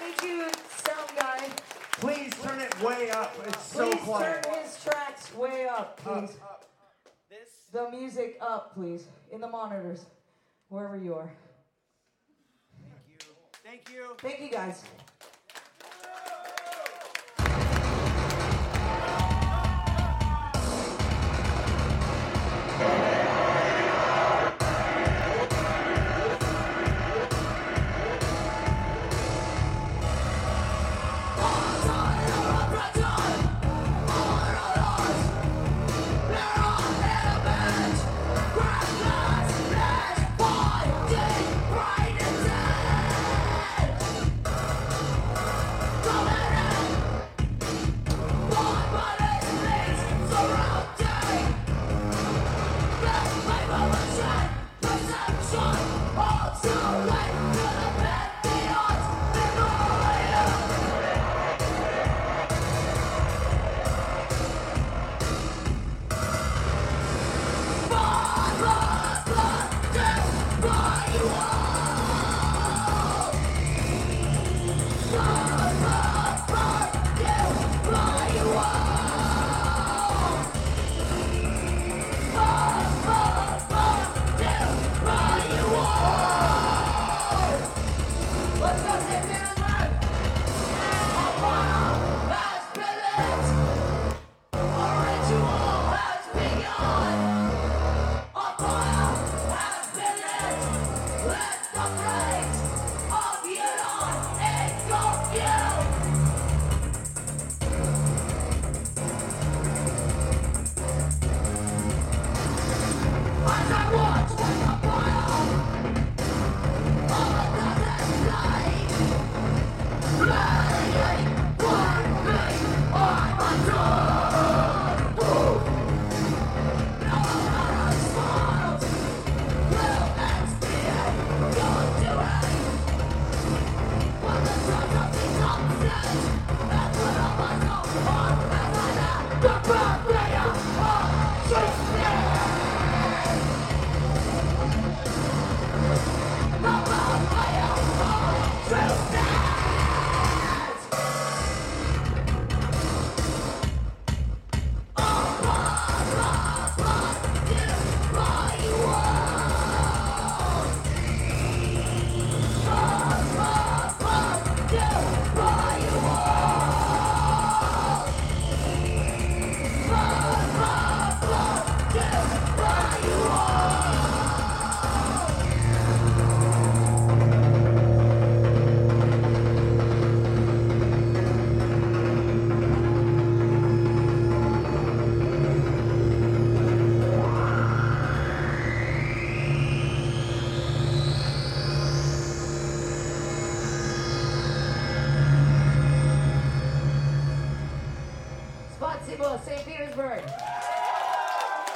Thank you, sound guy. Please turn it way up. It's so Please quiet. turn his tracks way up, please. Up. This. The music up, please. In the monitors, wherever you are. Thank you. Thank you. Thank you, guys. Spasibo, St. Petersburg.